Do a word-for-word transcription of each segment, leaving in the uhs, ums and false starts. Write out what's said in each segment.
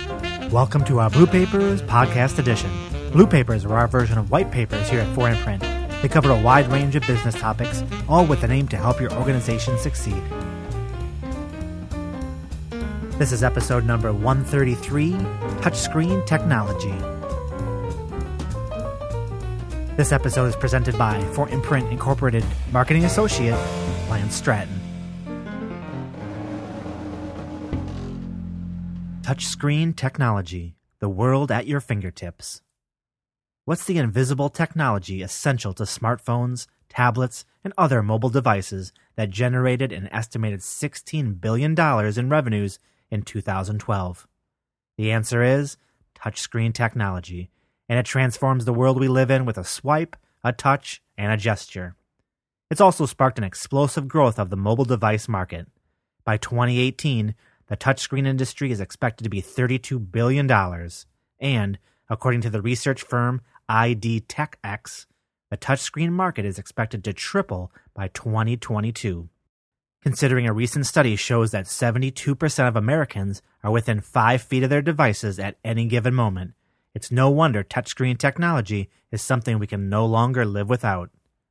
Welcome to our Blue Papers Podcast Edition. Blue Papers are our version of white papers here at For Imprint. They cover a wide range of business topics, all with an aim to help your organization succeed. This is episode number one thirty-three, Touchscreen Technology. This episode is presented by For Imprint Incorporated Marketing Associate, Lance Stratton. Touchscreen technology, the world at your fingertips. What's the invisible technology essential to smartphones, tablets, and other mobile devices that generated an estimated sixteen billion dollars in revenues in two thousand twelve? The answer is touchscreen technology, and it transforms the world we live in with a swipe, a touch, and a gesture. It's also sparked an explosive growth of the mobile device market. By twenty eighteen, the touchscreen industry is expected to be thirty-two billion dollars, and, according to the research firm I D Tech X, the touchscreen market is expected to triple by twenty twenty-two. Considering a recent study shows that seventy-two percent of Americans are within five feet of their devices at any given moment, it's no wonder touchscreen technology is something we can no longer live without.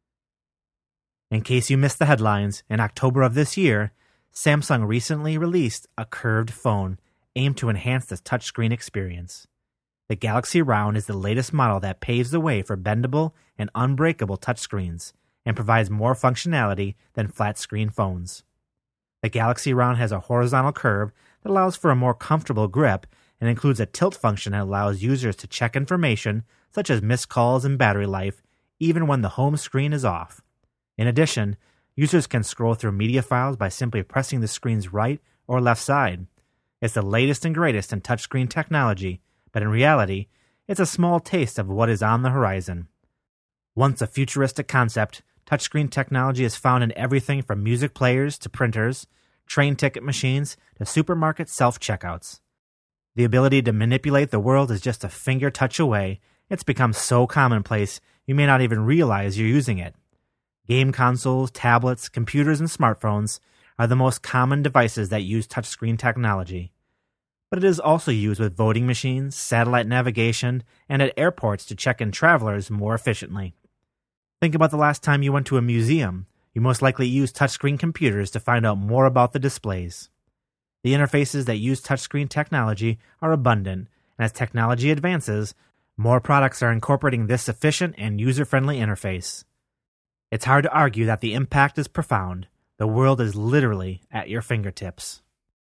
In case you missed the headlines, in October of this year, Samsung recently released a curved phone aimed to enhance the touchscreen experience. The Galaxy Round is the latest model that paves the way for bendable and unbreakable touchscreens and provides more functionality than flat-screen phones. The Galaxy Round has a horizontal curve that allows for a more comfortable grip and includes a tilt function that allows users to check information such as missed calls and battery life even when the home screen is off. In addition, users can scroll through media files by simply pressing the screen's right or left side. It's the latest and greatest in touchscreen technology, but in reality, it's a small taste of what is on the horizon. Once a futuristic concept, touchscreen technology is found in everything from music players to printers, train ticket machines to supermarket self-checkouts. The ability to manipulate the world is just a finger touch away. It's become so commonplace you may not even realize you're using it. Game consoles, tablets, computers, and smartphones are the most common devices that use touchscreen technology. But it is also used with voting machines, satellite navigation, and at airports to check in travelers more efficiently. Think about the last time you went to a museum. You most likely used touchscreen computers to find out more about the displays. The interfaces that use touchscreen technology are abundant, and as technology advances, more products are incorporating this efficient and user-friendly interface. It's hard to argue that the impact is profound. The world is literally at your fingertips.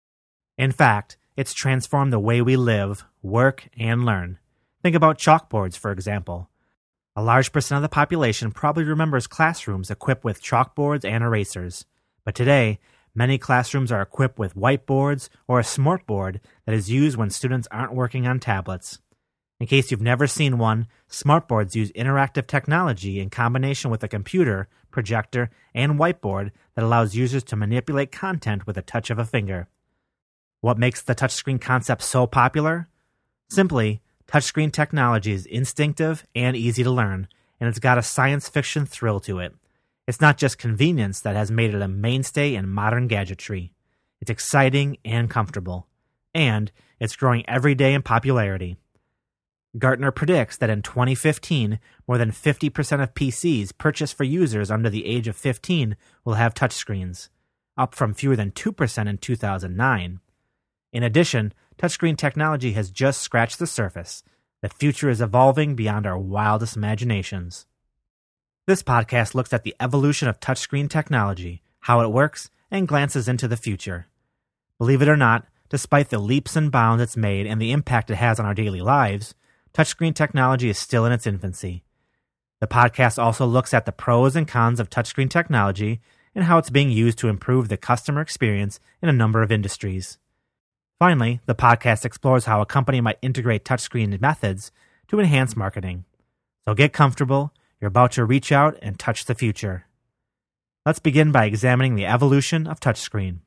In fact, it's transformed the way we live, work, and learn. Think about chalkboards, for example. A large percent of the population probably remembers classrooms equipped with chalkboards and erasers. But today, many classrooms are equipped with whiteboards or a smartboard that is used when students aren't working on tablets. In case you've never seen one, smartboards use interactive technology in combination with a computer, projector, and whiteboard that allows users to manipulate content with a touch of a finger. What makes the touchscreen concept so popular? Simply, touchscreen technology is instinctive and easy to learn, and it's got a science fiction thrill to it. It's not just convenience that has made it a mainstay in modern gadgetry. It's exciting and comfortable. And it's growing every day in popularity. Gartner predicts that in twenty fifteen, more than fifty percent of P Cs purchased for users under the age of fifteen will have touchscreens, up from fewer than two percent in two thousand nine. In addition, touchscreen technology has just scratched the surface. The future is evolving beyond our wildest imaginations. This podcast looks at the evolution of touchscreen technology, how it works, and glances into the future. Believe it or not, despite the leaps and bounds it's made and the impact it has on our daily lives, touchscreen technology is still in its infancy. The podcast also looks at the pros and cons of touchscreen technology and how it's being used to improve the customer experience in a number of industries. Finally, the podcast explores how a company might integrate touchscreen methods to enhance marketing. So get comfortable, you're about to reach out and touch the future. Let's begin by examining the evolution of touchscreen.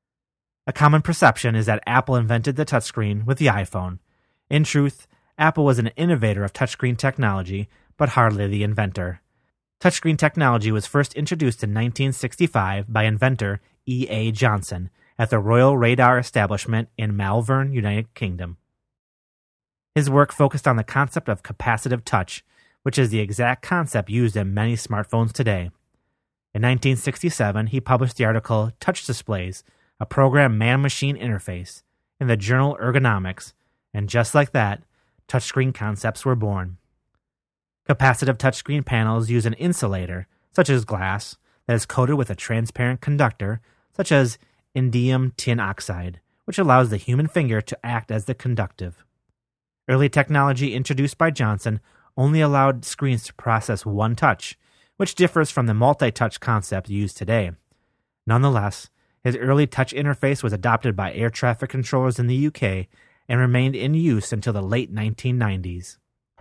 A common perception is that Apple invented the touchscreen with the iPhone. In truth, Apple was an innovator of touchscreen technology, but hardly the inventor. Touchscreen technology was first introduced in nineteen sixty-five by inventor E A Johnson at the Royal Radar Establishment in Malvern, United Kingdom. His work focused on the concept of capacitive touch, which is the exact concept used in many smartphones today. In nineteen sixty-seven, he published the article Touch Displays, a Program Man-Machine Interface, in the journal Ergonomics, and just like that, touchscreen concepts were born. Capacitive touchscreen panels use an insulator, such as glass, that is coated with a transparent conductor, such as indium tin oxide, which allows the human finger to act as the conductive. Early technology introduced by Johnson only allowed screens to process one touch, which differs from the multi-touch concept used today. Nonetheless, his early touch interface was adopted by air traffic controllers in the U K and remained in use until the late nineteen nineties.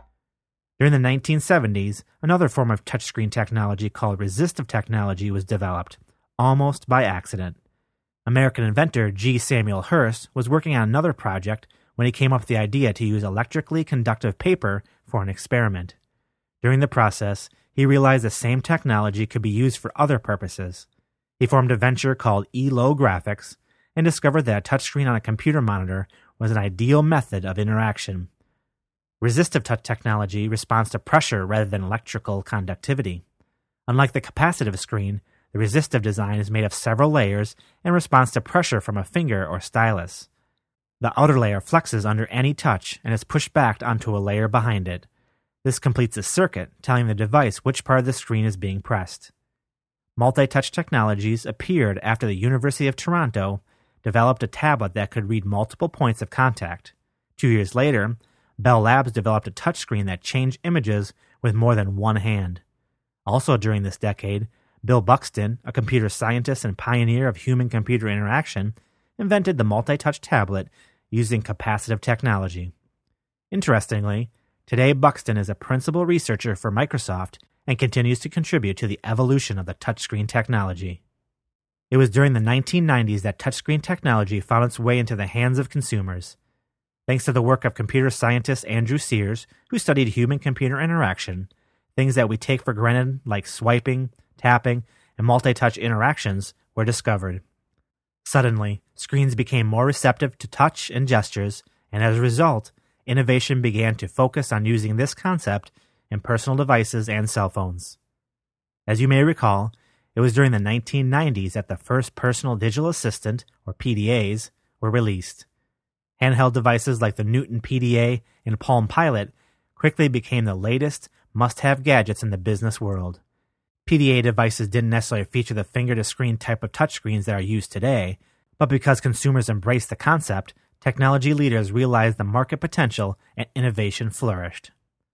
During the nineteen seventies, another form of touchscreen technology called resistive technology was developed, almost by accident. American inventor G. Samuel Hurst was working on another project when he came up with the idea to use electrically conductive paper for an experiment. During the process, he realized the same technology could be used for other purposes. He formed a venture called E L O Graphics and discovered that a touchscreen on a computer monitor was an ideal method of interaction. Resistive touch technology responds to pressure rather than electrical conductivity. Unlike the capacitive screen, the resistive design is made of several layers and responds to pressure from a finger or stylus. The outer layer flexes under any touch and is pushed back onto a layer behind it. This completes a circuit, telling the device which part of the screen is being pressed. Multi-touch technologies appeared after the University of Toronto developed a tablet that could read multiple points of contact. Two years later, Bell Labs developed a touchscreen that changed images with more than one hand. Also during this decade, Bill Buxton, a computer scientist and pioneer of human-computer interaction, invented the multi-touch tablet using capacitive technology. Interestingly, today Buxton is a principal researcher for Microsoft and continues to contribute to the evolution of the touchscreen technology. It was during the nineteen nineties that touchscreen technology found its way into the hands of consumers. Thanks to the work of computer scientist Andrew Sears, who studied human-computer interaction, things that we take for granted like swiping, tapping, and multi-touch interactions were discovered. Suddenly, screens became more receptive to touch and gestures, and as a result, innovation began to focus on using this concept in personal devices and cell phones. As you may recall, it was during the nineteen nineties that the first personal digital assistant, or P D As, were released. Handheld devices like the Newton P D A and Palm Pilot quickly became the latest, must-have gadgets in the business world. P D A devices didn't necessarily feature the finger-to-screen type of touchscreens that are used today, but because consumers embraced the concept, technology leaders realized the market potential and innovation flourished.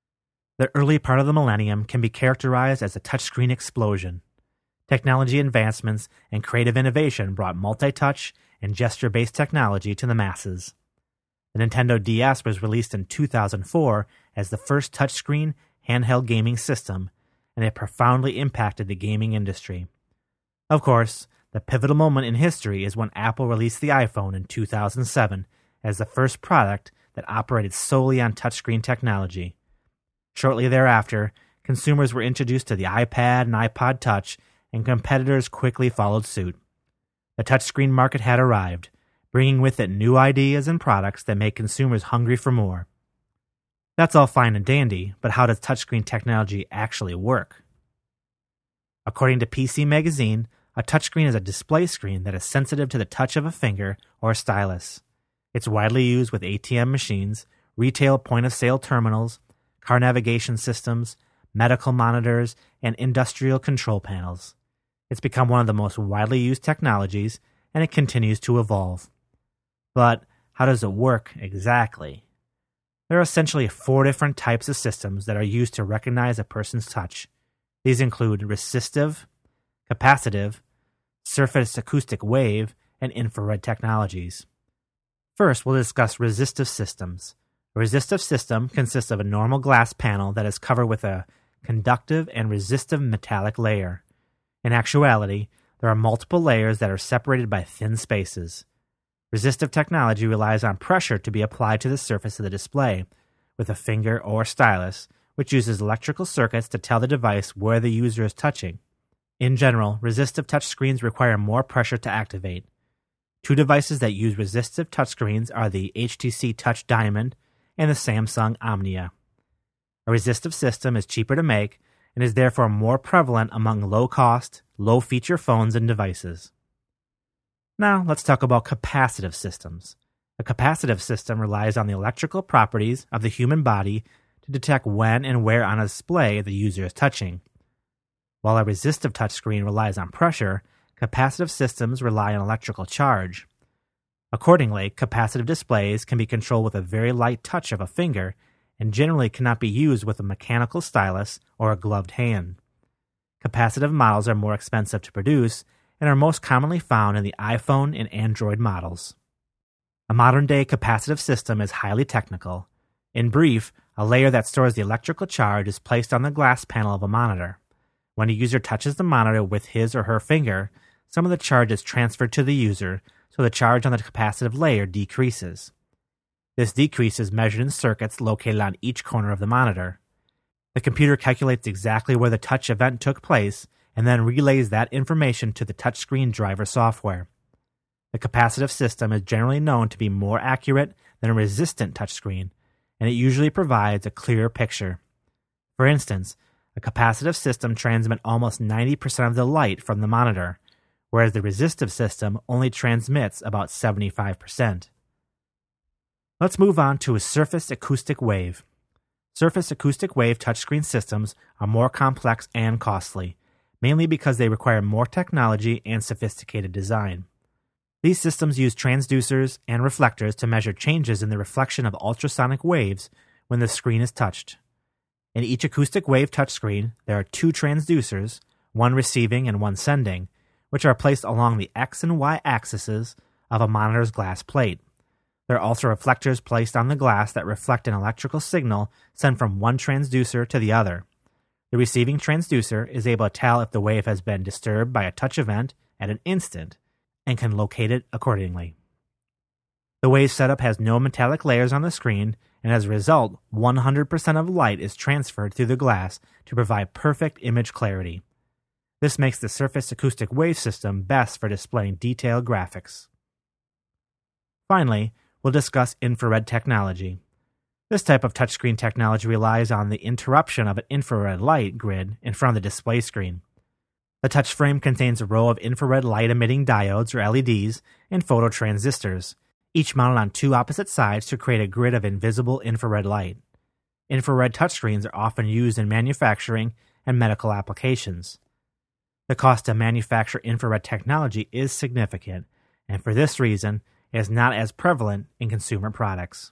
The early part of the millennium can be characterized as a touchscreen explosion. Technology advancements and creative innovation brought multi-touch and gesture-based technology to the masses. The Nintendo D S was released in two thousand four as the first touchscreen handheld gaming system, and it profoundly impacted the gaming industry. Of course, the pivotal moment in history is when Apple released the iPhone in two thousand seven as the first product that operated solely on touchscreen technology. Shortly thereafter, consumers were introduced to the iPad and iPod Touch, and competitors quickly followed suit. The touchscreen market had arrived, bringing with it new ideas and products that make consumers hungry for more. That's all fine and dandy, but how does touchscreen technology actually work? According to P C Magazine, a touchscreen is a display screen that is sensitive to the touch of a finger or a stylus. It's widely used with A T M machines, retail point-of-sale terminals, car navigation systems, medical monitors, and industrial control panels. It's become one of the most widely used technologies, and it continues to evolve. But how does it work exactly? There are essentially four different types of systems that are used to recognize a person's touch. These include resistive, capacitive, surface acoustic wave, and infrared technologies. First, we'll discuss resistive systems. A resistive system consists of a normal glass panel that is covered with a conductive and resistive metallic layer. In actuality, there are multiple layers that are separated by thin spaces. Resistive technology relies on pressure to be applied to the surface of the display, with a finger or stylus, which uses electrical circuits to tell the device where the user is touching. In general, resistive touchscreens require more pressure to activate. Two devices that use resistive touchscreens are the H T C Touch Diamond and the Samsung Omnia. A resistive system is cheaper to make and is therefore more prevalent among low-cost, low-feature phones and devices. Now let's talk about capacitive systems. A capacitive system relies on the electrical properties of the human body to detect when and where on a display the user is touching. While a resistive touchscreen relies on pressure, capacitive systems rely on electrical charge. Accordingly, capacitive displays can be controlled with a very light touch of a finger and generally cannot be used with a mechanical stylus or a gloved hand. Capacitive models are more expensive to produce and are most commonly found in the iPhone and Android models. A modern-day capacitive system is highly technical. In brief, a layer that stores the electrical charge is placed on the glass panel of a monitor. When a user touches the monitor with his or her finger, some of the charge is transferred to the user, so the charge on the capacitive layer decreases. This decrease is measured in circuits located on each corner of the monitor. The computer calculates exactly where the touch event took place and then relays that information to the touchscreen driver software. The capacitive system is generally known to be more accurate than a resistant touchscreen, and it usually provides a clearer picture. For instance, a capacitive system transmits almost ninety percent of the light from the monitor, whereas the resistive system only transmits about seventy-five percent. Let's move on to a surface acoustic wave. Surface acoustic wave touchscreen systems are more complex and costly, mainly because they require more technology and sophisticated design. These systems use transducers and reflectors to measure changes in the reflection of ultrasonic waves when the screen is touched. In each acoustic wave touchscreen, there are two transducers, one receiving and one sending, which are placed along the X and Y axes of a monitor's glass plate. There are also reflectors placed on the glass that reflect an electrical signal sent from one transducer to the other. The receiving transducer is able to tell if the wave has been disturbed by a touch event at an instant and can locate it accordingly. The wave setup has no metallic layers on the screen, and as a result, one hundred percent of light is transferred through the glass to provide perfect image clarity. This makes the surface acoustic wave system best for displaying detailed graphics. Finally, we'll discuss infrared technology. This type of touchscreen technology relies on the interruption of an infrared light grid in front of the display screen. The touch frame contains a row of infrared light-emitting diodes, or L E Ds, and phototransistors, each mounted on two opposite sides to create a grid of invisible infrared light. Infrared touchscreens are often used in manufacturing and medical applications. The cost to manufacture infrared technology is significant, and for this reason, it is not as prevalent in consumer products.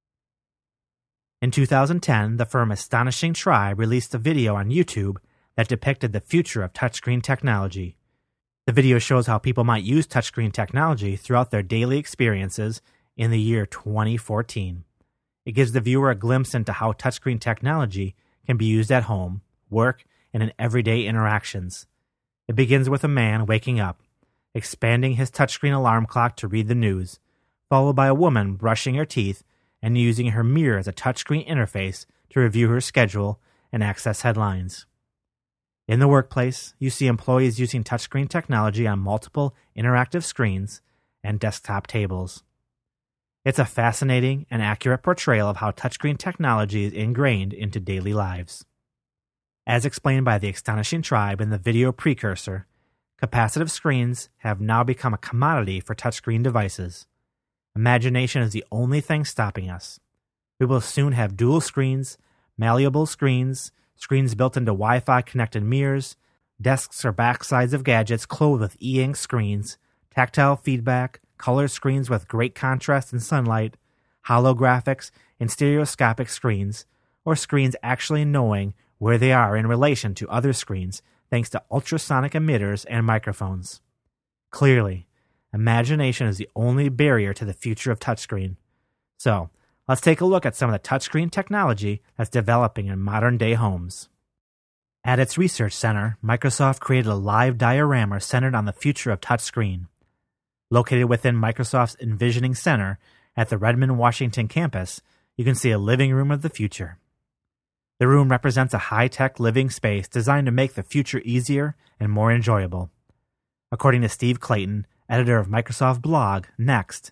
In two thousand ten, the firm Astonishing Tribe released a video on YouTube that depicted the future of touchscreen technology. The video shows how people might use touchscreen technology throughout their daily experiences in the year twenty fourteen. It gives the viewer a glimpse into how touchscreen technology can be used at home, work, and in everyday interactions. It begins with a man waking up, expanding his touchscreen alarm clock to read the news, followed by a woman brushing her teeth and using her mirror as a touchscreen interface to review her schedule and access headlines. In the workplace, you see employees using touchscreen technology on multiple interactive screens and desktop tables. It's a fascinating and accurate portrayal of how touchscreen technology is ingrained into daily lives. As explained by the Astonishing Tribe in the video precursor, capacitive screens have now become a commodity for touchscreen devices. Imagination is the only thing stopping us. We will soon have dual screens, malleable screens, screens built into Wi-Fi connected mirrors, desks or backsides of gadgets clothed with e-ink screens, tactile feedback, color screens with great contrast and sunlight, holographics, and stereoscopic screens, or screens actually knowing where they are in relation to other screens thanks to ultrasonic emitters and microphones. Clearly, imagination is the only barrier to the future of touchscreen. So, let's take a look at some of the touchscreen technology that's developing in modern-day homes. At its research center, Microsoft created a live diorama centered on the future of touchscreen. Located within Microsoft's Envisioning Center at the Redmond, Washington campus, you can see a living room of the future. The room represents a high-tech living space designed to make the future easier and more enjoyable. According to Steve Clayton, editor of Microsoft blog Next,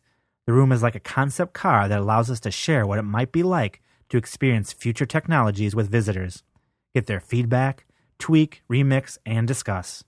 The room is like a concept car that allows us to share what it might be like to experience future technologies with visitors, get their feedback, tweak, remix, and discuss.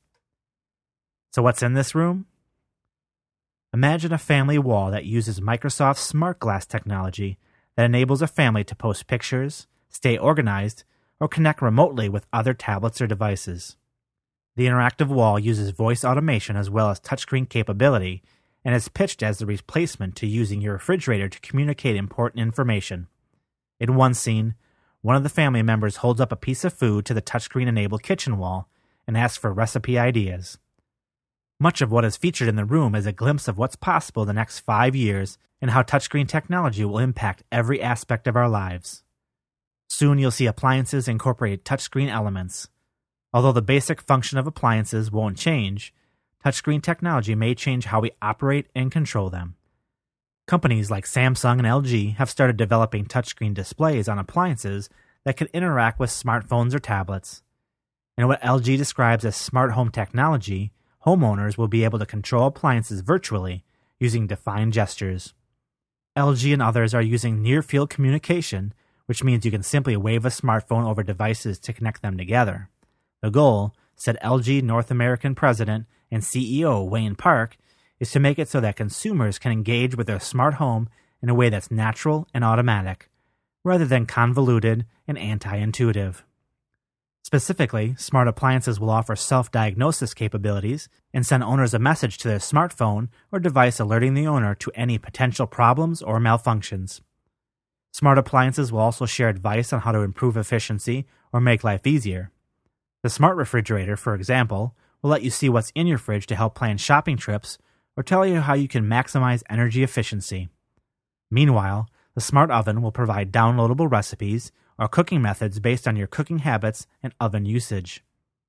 So what's in this room? Imagine a family wall that uses Microsoft's Smart Glass technology that enables a family to post pictures, stay organized, or connect remotely with other tablets or devices. The interactive wall uses voice automation as well as touchscreen capability and is pitched as the replacement to using your refrigerator to communicate important information. In one scene, one of the family members holds up a piece of food to the touchscreen-enabled kitchen wall and asks for recipe ideas. Much of what is featured in the room is a glimpse of what's possible the next five years and how touchscreen technology will impact every aspect of our lives. Soon you'll see appliances incorporate touchscreen elements. Although the basic function of appliances won't change, touchscreen technology may change how we operate and control them. Companies like Samsung and L G have started developing touchscreen displays on appliances that can interact with smartphones or tablets. In what L G describes as smart home technology, homeowners will be able to control appliances virtually using defined gestures. L G and others are using near-field communication, which means you can simply wave a smartphone over devices to connect them together. The goal, said L G North American President and C E O Wayne Park, is to make it so that consumers can engage with their smart home in a way that's natural and automatic, rather than convoluted and anti-intuitive. Specifically, smart appliances will offer self-diagnosis capabilities and send owners a message to their smartphone or device alerting the owner to any potential problems or malfunctions. Smart appliances will also share advice on how to improve efficiency or make life easier. The smart refrigerator, for example, will let you see what's in your fridge to help plan shopping trips or tell you how you can maximize energy efficiency. Meanwhile, the smart oven will provide downloadable recipes or cooking methods based on your cooking habits and oven usage.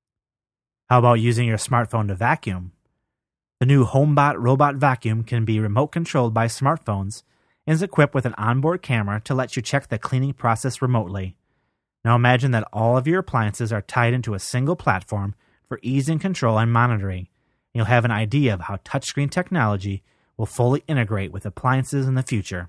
How about using your smartphone to vacuum? The new HomeBot robot vacuum can be remote controlled by smartphones and is equipped with an onboard camera to let you check the cleaning process remotely. Now imagine that all of your appliances are tied into a single platform for ease and control and monitoring. You'll have an idea of how touchscreen technology will fully integrate with appliances in the future.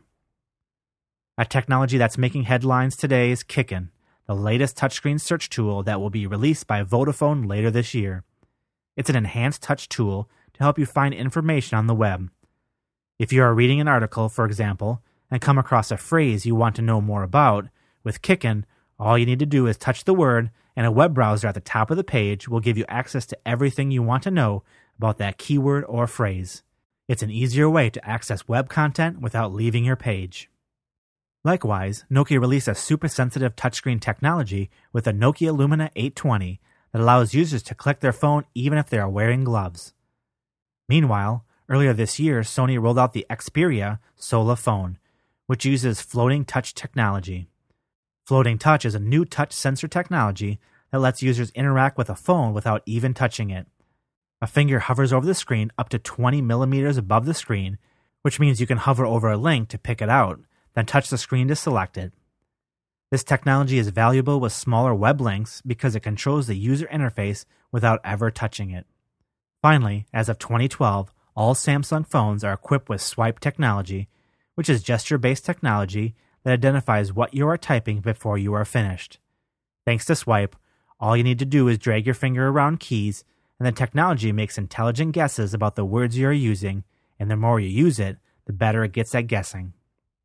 A technology that's making headlines today is Kicken, the latest touchscreen search tool that will be released by Vodafone later this year. It's an enhanced touch tool to help you find information on the web. If you are reading an article, for example, and come across a phrase you want to know more about, with Kicken, all you need to do is touch the word, and a web browser at the top of the page will give you access to everything you want to know about that keyword or phrase. It's an easier way to access web content without leaving your page. Likewise, Nokia released a super-sensitive touchscreen technology with the Nokia Lumia eight twenty that allows users to click their phone even if they are wearing gloves. Meanwhile, earlier this year, Sony rolled out the Xperia Sola phone, which uses floating touch technology. Floating touch is a new touch sensor technology that lets users interact with a phone without even touching it. A finger hovers over the screen up to twenty millimeters above the screen, which means you can hover over a link to pick it out, then touch the screen to select it. This technology is valuable with smaller web links because it controls the user interface without ever touching it. Finally, as of twenty twelve, all Samsung phones are equipped with Swipe technology, which is gesture-based technology that identifies what you are typing before you are finished. Thanks to Swipe, all you need to do is drag your finger around keys, and the technology makes intelligent guesses about the words you are using, and the more you use it, the better it gets at guessing.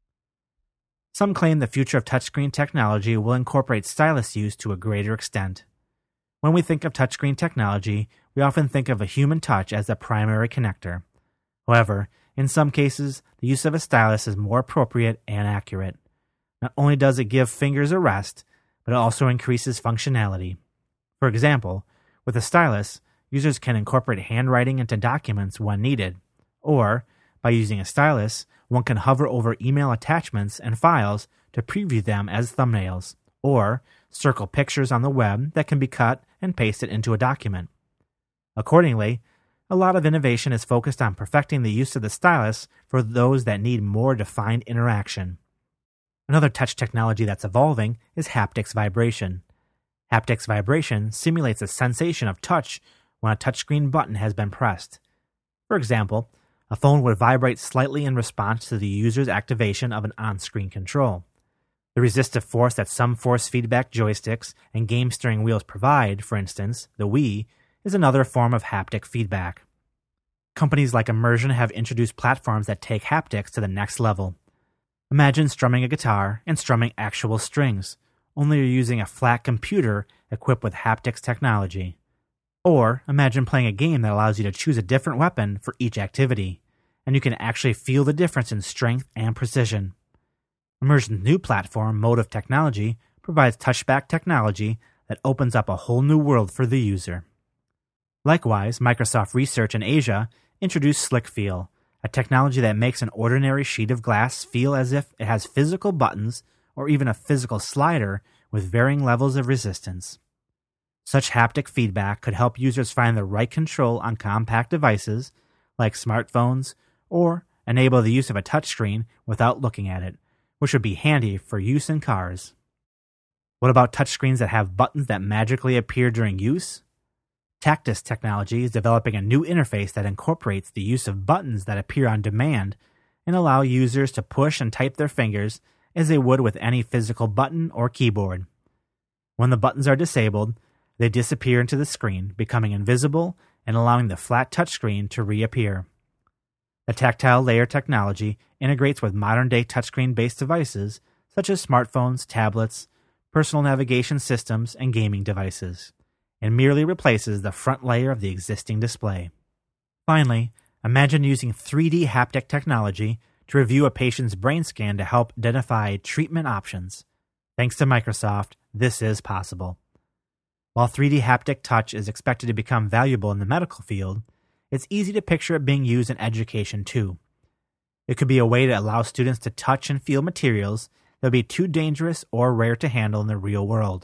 Some claim the future of touchscreen technology will incorporate stylus use to a greater extent. When we think of touchscreen technology, we often think of a human touch as the primary connector. However, in some cases, the use of a stylus is more appropriate and accurate. Not only does it give fingers a rest, but it also increases functionality. For example, with a stylus, users can incorporate handwriting into documents when needed, or, by using a stylus, one can hover over email attachments and files to preview them as thumbnails, or circle pictures on the web that can be cut and pasted into a document. Accordingly, a lot of innovation is focused on perfecting the use of the stylus for those that need more defined interaction. Another touch technology that's evolving is haptics vibration. Haptics vibration simulates a sensation of touch when a touchscreen button has been pressed. For example, A phone would vibrate slightly in response to the user's activation of an on-screen control. The resistive force that some force feedback joysticks and game steering wheels provide, for instance, the Wii, is another form of haptic feedback. Companies like Immersion have introduced platforms that take haptics to the next level. Imagine strumming a guitar and strumming actual strings, only you're using a flat computer equipped with haptics technology. Or imagine playing a game that allows you to choose a different weapon for each activity, and you can actually feel the difference in strength and precision. Immersion's new platform, Motive Technology, provides touchback technology that opens up a whole new world for the user. Likewise, Microsoft Research in Asia introduced SlickFeel, a technology that makes an ordinary sheet of glass feel as if it has physical buttons or even a physical slider with varying levels of resistance. Such haptic feedback could help users find the right control on compact devices like smartphones, or enable the use of a touchscreen without looking at it, which would be handy for use in cars. What about touchscreens that have buttons that magically appear during use? Tactus Technology is developing a new interface that incorporates the use of buttons that appear on demand and allow users to push and type their fingers as they would with any physical button or keyboard. When the buttons are disabled, they disappear into the screen, becoming invisible and allowing the flat touchscreen to reappear. The tactile layer technology integrates with modern-day touchscreen-based devices such as smartphones, tablets, personal navigation systems, and gaming devices, and merely replaces the front layer of the existing display. Finally, imagine using three D haptic technology to review a patient's brain scan to help identify treatment options. Thanks to Microsoft, this is possible. While three D haptic touch is expected to become valuable in the medical field, it's easy to picture it being used in education too. It could be a way to allow students to touch and feel materials that would be too dangerous or rare to handle in the real world.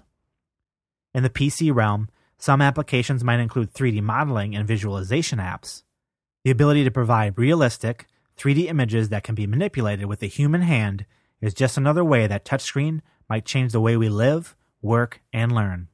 In the P C realm, some applications might include three D modeling and visualization apps. The ability to provide realistic, three D images that can be manipulated with the human hand is just another way that touchscreen might change the way we live, work, and learn.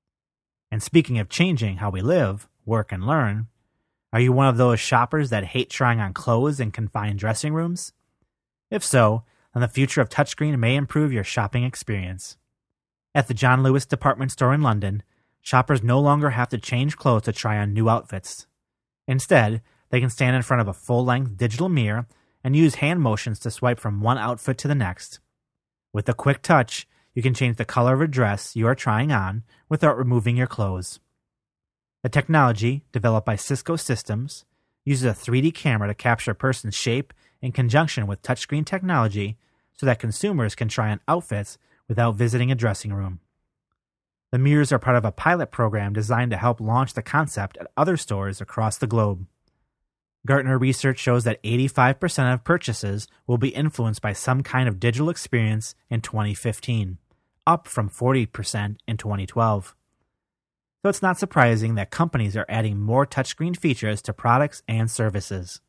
And speaking of changing how we live, work, and learn, are you one of those shoppers that hate trying on clothes in confined dressing rooms? If so, then the future of touchscreen may improve your shopping experience. At the John Lewis department store in London, shoppers no longer have to change clothes to try on new outfits. Instead, they can stand in front of a full-length digital mirror and use hand motions to swipe from one outfit to the next. With a quick touch, you can change the color of a dress you are trying on without removing your clothes. The technology, developed by Cisco Systems, uses a three D camera to capture a person's shape in conjunction with touchscreen technology so that consumers can try on outfits without visiting a dressing room. The mirrors are part of a pilot program designed to help launch the concept at other stores across the globe. Gartner research shows that eighty-five percent of purchases will be influenced by some kind of digital experience in twenty fifteen, up from forty percent in twenty twelve. So it's not surprising that companies are adding more touchscreen features to products and services.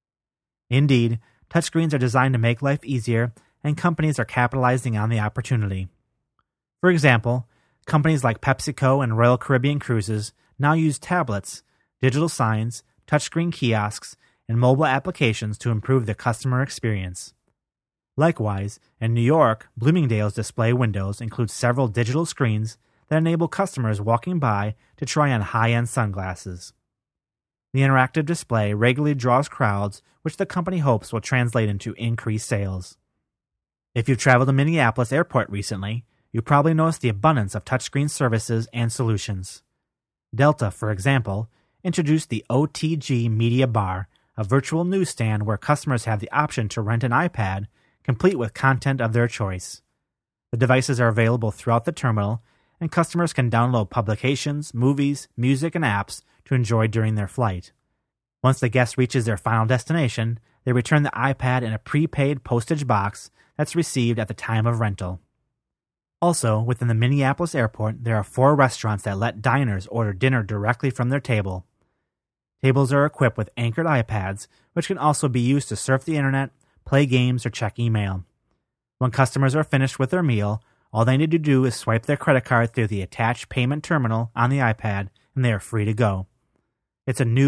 Indeed, touchscreens are designed to make life easier, and companies are capitalizing on the opportunity. For example, companies like PepsiCo and Royal Caribbean Cruises now use tablets, digital signs, touchscreen kiosks, and mobile applications to improve the customer experience. Likewise, in New York, Bloomingdale's display windows include several digital screens that enable customers walking by to try on high-end sunglasses. The interactive display regularly draws crowds, which the company hopes will translate into increased sales. If you've traveled to Minneapolis Airport recently, you probably noticed the abundance of touchscreen services and solutions. Delta, for example, introduced the O T G Media Bar, a virtual newsstand where customers have the option to rent an iPad, complete with content of their choice. The devices are available throughout the terminal, and customers can download publications, movies, music, and apps to enjoy during their flight. Once the guest reaches their final destination, they return the iPad in a prepaid postage box that's received at the time of rental. Also, within the Minneapolis airport, there are four restaurants that let diners order dinner directly from their table. Tables are equipped with anchored iPads, which can also be used to surf the internet, play games, or check email. When customers are finished with their meal, all they need to do is swipe their credit card through the attached payment terminal on the iPad, and they are free to go. It's a new,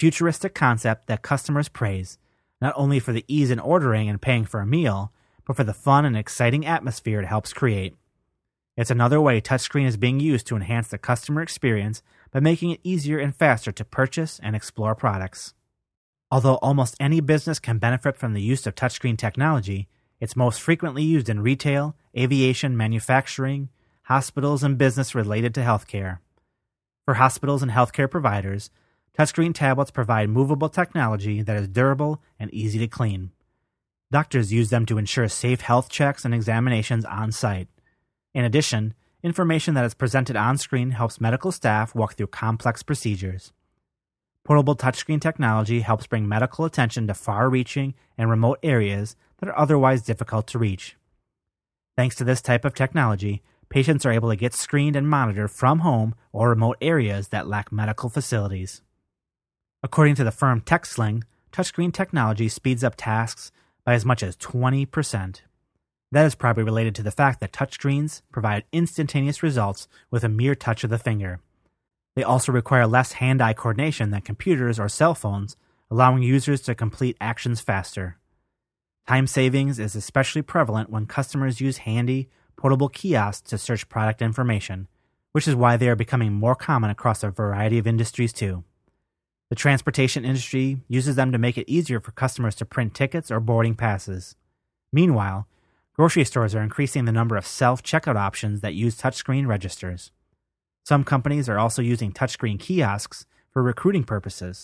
futuristic concept that customers praise, not only for the ease in ordering and paying for a meal, but for the fun and exciting atmosphere it helps create. It's another way touchscreen is being used to enhance the customer experience by making it easier and faster to purchase and explore products. Although almost any business can benefit from the use of touchscreen technology, it's most frequently used in retail, aviation, manufacturing, hospitals, and business related to healthcare. For hospitals and healthcare providers, touchscreen tablets provide movable technology that is durable and easy to clean. Doctors use them to ensure safe health checks and examinations on site. In addition, information that is presented on screen helps medical staff walk through complex procedures. Portable touchscreen technology helps bring medical attention to far-reaching and remote areas that are otherwise difficult to reach. Thanks to this type of technology, patients are able to get screened and monitored from home or remote areas that lack medical facilities. According to the firm TechSling, touchscreen technology speeds up tasks by as much as twenty percent. That is probably related to the fact that touchscreens provide instantaneous results with a mere touch of the finger. They also require less hand-eye coordination than computers or cell phones, allowing users to complete actions faster. Time savings is especially prevalent when customers use handy, portable kiosks to search product information, which is why they are becoming more common across a variety of industries too. The transportation industry uses them to make it easier for customers to print tickets or boarding passes. Meanwhile, grocery stores are increasing the number of self-checkout options that use touchscreen registers. Some companies are also using touchscreen kiosks for recruiting purposes.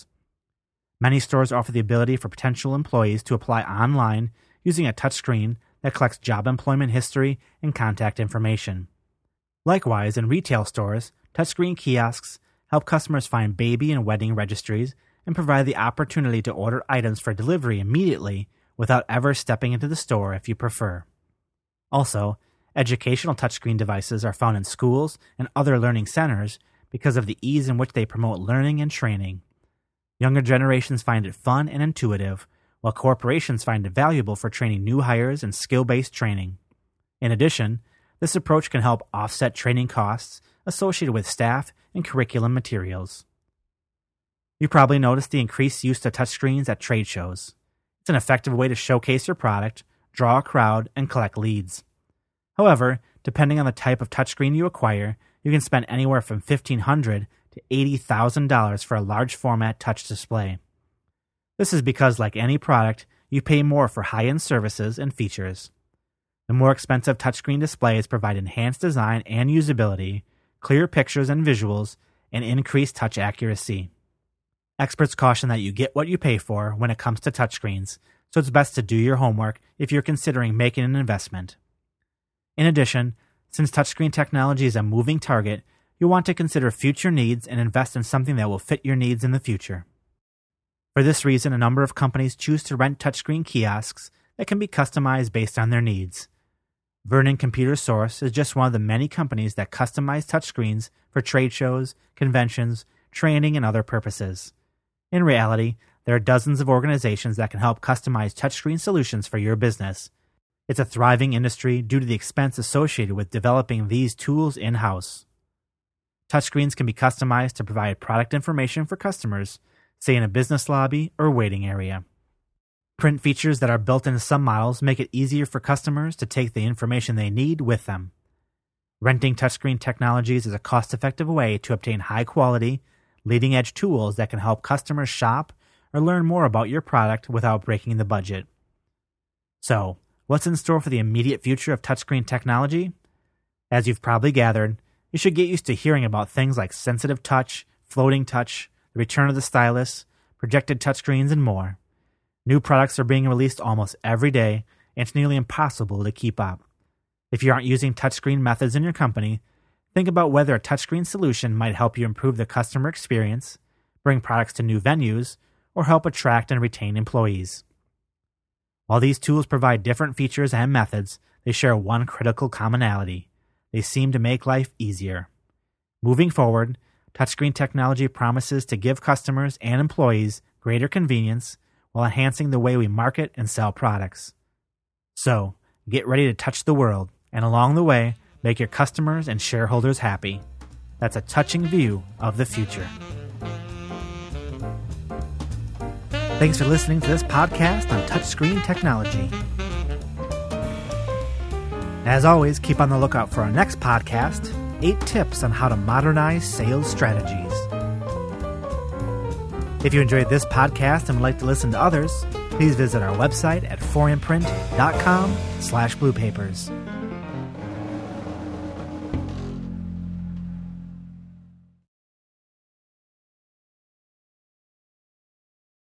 Many stores offer the ability for potential employees to apply online using a touchscreen that collects job employment history and contact information. Likewise, in retail stores, touchscreen kiosks help customers find baby and wedding registries and provide the opportunity to order items for delivery immediately without ever stepping into the store if you prefer. Also, educational touchscreen devices are found in schools and other learning centers because of the ease in which they promote learning and training. Younger generations find it fun and intuitive, while corporations find it valuable for training new hires and skill-based training. In addition, this approach can help offset training costs associated with staff and curriculum materials. You probably noticed the increased use of touchscreens at trade shows. It's an effective way to showcase your product, draw a crowd, and collect leads. However, depending on the type of touchscreen you acquire, you can spend anywhere from fifteen hundred dollars to eighty thousand dollars for a large format touch display. This is because, like any product, you pay more for high-end services and features. The more expensive touchscreen displays provide enhanced design and usability, clear pictures and visuals, and increased touch accuracy. Experts caution that you get what you pay for when it comes to touchscreens, so it's best to do your homework if you're considering making an investment. In addition, since touchscreen technology is a moving target, you'll want to consider future needs and invest in something that will fit your needs in the future. For this reason, a number of companies choose to rent touchscreen kiosks that can be customized based on their needs. Vernon Computer Source is just one of the many companies that customize touchscreens for trade shows, conventions, training, and other purposes. In reality, there are dozens of organizations that can help customize touchscreen solutions for your business. It's a thriving industry due to the expense associated with developing these tools in-house. Touchscreens can be customized to provide product information for customers, say in a business lobby or waiting area. Print features that are built into some models make it easier for customers to take the information they need with them. Renting touchscreen technologies is a cost-effective way to obtain high-quality, leading-edge tools that can help customers shop or learn more about your product without breaking the budget. So, what's in store for the immediate future of touchscreen technology? As you've probably gathered, you should get used to hearing about things like sensitive touch, floating touch, the return of the stylus, projected touchscreens, and more. New products are being released almost every day, and it's nearly impossible to keep up. If you aren't using touchscreen methods in your company, think about whether a touchscreen solution might help you improve the customer experience, bring products to new venues, or help attract and retain employees. While these tools provide different features and methods, they share one critical commonality. They seem to make life easier. Moving forward, touchscreen technology promises to give customers and employees greater convenience while enhancing the way we market and sell products. So, get ready to touch the world, and along the way, make your customers and shareholders happy. That's a touching view of the future. Thanks for listening to this podcast on touchscreen technology. As always, keep on the lookout for our next podcast, eight tips on how to modernize sales strategies. If you enjoyed this podcast and would like to listen to others, please visit our website at four imprint dot com slash blue papers.